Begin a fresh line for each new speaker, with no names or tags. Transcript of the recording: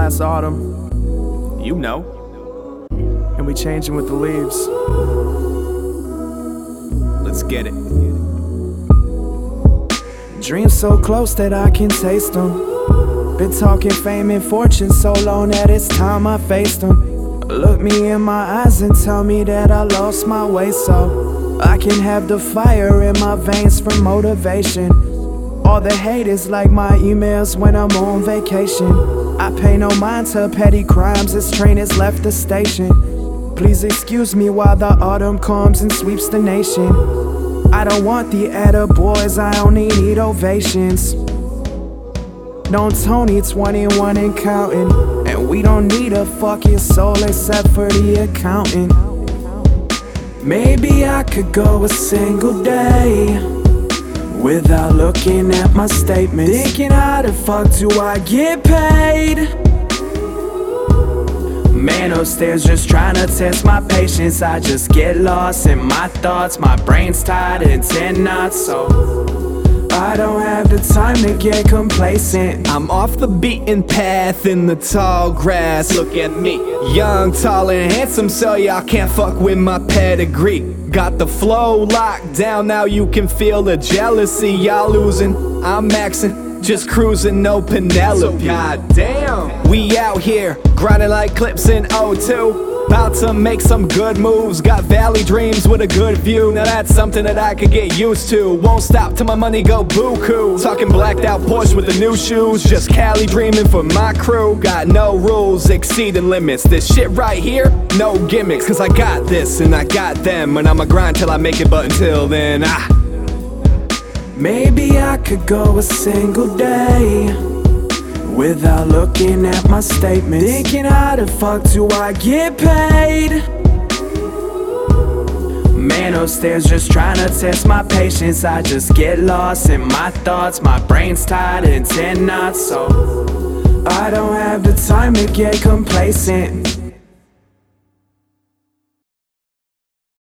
last autumn, you know, and we changing with the leaves. Let's get it. Dreams so close that I can taste them. Been talking fame and fortune so long that it's time I faced them. Look me in my eyes and tell me that I lost my way, so I can have the fire in my veins for motivation. All the hate is like my emails when I'm on vacation. I pay no mind to petty crimes, this train has left the station. Please excuse me while the autumn comes and sweeps the nation. I don't want the attaboys, I only need ovations. Known Tony 21 and counting, and we don't need a fucking soul except for the accountant. Maybe I could go a single day without looking at my statements, thinking how the fuck do I get paid? Man upstairs just trying to test my patience. I just get lost in my thoughts, my brain's tired in 10 knots, so I don't have the time to get complacent.
I'm off the beaten path in the tall grass. Look at me, young, tall, and handsome, so y'all can't fuck with my pedigree. Got the flow locked down, now you can feel the jealousy. Y'all losing, I'm maxing, just cruising, no Penelope. Goddamn, we out here, grinding like clips in O2. About to make some good moves, got valley dreams with a good view. Now that's something that I could get used to. Won't stop till my money go buku. Talking blacked out Porsche with the new shoes, just Cali dreaming for my crew. Got no rules, exceeding limits. This shit right here, no gimmicks. Cause I got this and I got them, and I'ma grind till I make it, but until then,
maybe I could go a single day without looking at my statements, thinking how the fuck do I get paid? Man upstairs just trying to test my patience. I just get lost in my thoughts, my brain's tired in 10 knots, so I don't have the time to get complacent.